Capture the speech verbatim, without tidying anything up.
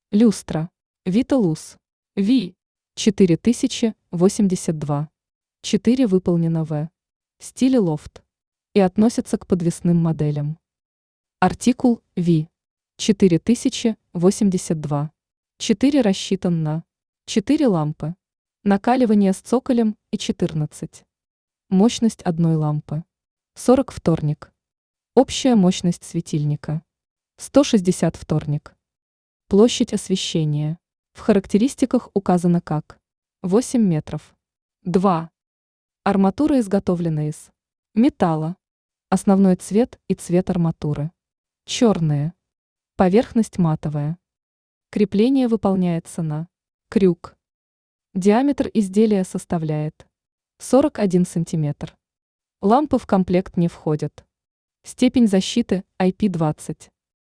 Люстра. Виталус. Ви. четыре тысячи восемьдесят два. четыре выполнено в стиле лофт и относится к подвесным моделям. Артикул Ви. четыре тысячи восемьдесят два. четыре рассчитан на четыре лампы. Накаливание с цоколем и четырнадцать. Мощность одной лампы. сорок вторник. Общая мощность светильника. сто шестьдесят вторник. Площадь освещения. В характеристиках указано как восемь метров. два. Арматура изготовлена из металла. Основной цвет и цвет арматуры. Черные. Поверхность матовая. Крепление выполняется на крюк. Диаметр изделия составляет сорок один сантиметр. Лампы в комплект не входят. Степень защиты ай пи двадцать.